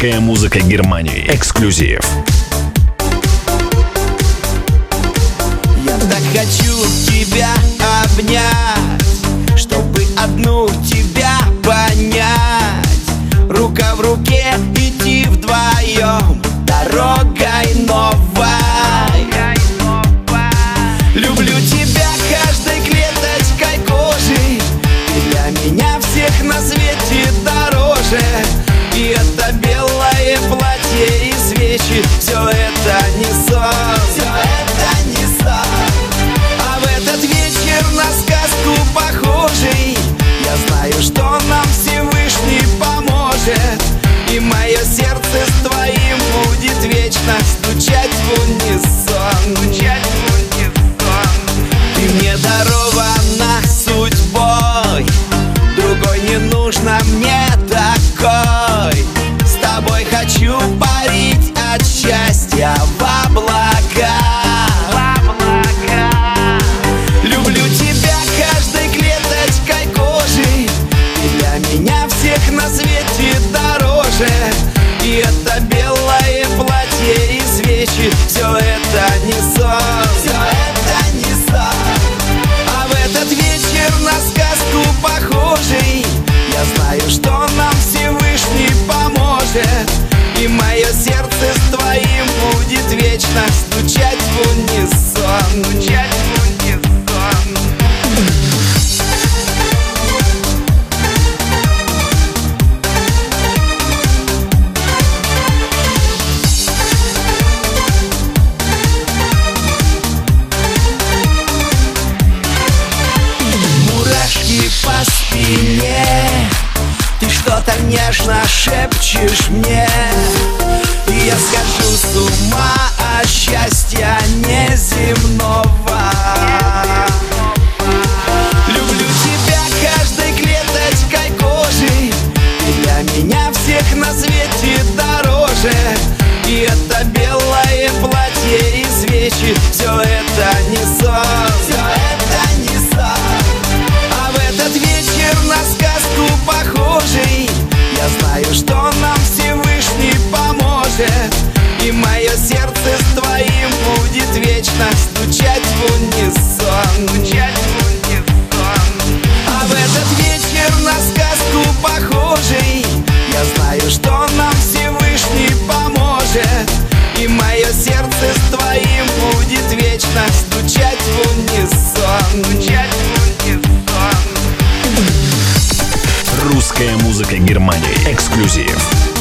Русская музыка Германии. Эксклюзив. Я так хочу тебя обнять, чтобы одну тебя понять. Рука в руке идти вдвоем дорогой новой. Люблю тебя каждой клеточкой кожи. Ты для меня всех на свете дороже. И это белое платье и свечи, все это не сон, все это не сон. А в этот вечер на сказку похожий, я знаю, что нам Всевышний поможет. И мое сердце с твоим будет вечно стучать в унисон, стучать в унисон. Ты мне дарована судьбой, другой не нужно мне такой. С тобой хочу парить от счастья в облака. Люблю тебя каждой клеточкой кожи. Ты для меня всех на свете дороже. И это белое платье и свечи, все это не сон, все это не сон. А в этот вечер на сказку похожий, я знаю, что нам Всевышний поможет. И мое сердце с твоим будет вечно стучать в унисон, стучать в унисон. Мурашки по спине, ты что-то нежно шепчешь мне, и я схожу с ума от счастья неземного. Люблю тебя каждой клеточкой кожи. Ты для меня всех на свете дороже. И это белое платье и свечи, все это не сон, все это не сон. А в этот вечер на сказку похожий, я знаю, что нам Всевышний поможет. И мое сердце с твоим будет вечно стучать в унисон, стучать в унисон. А в этот вечер на сказку похожий, я знаю, что нам Всевышний поможет. И мое сердце с твоим будет вечно стучать в унисон, стучать в унисон. Русская музыка Германии. Эксклюзив.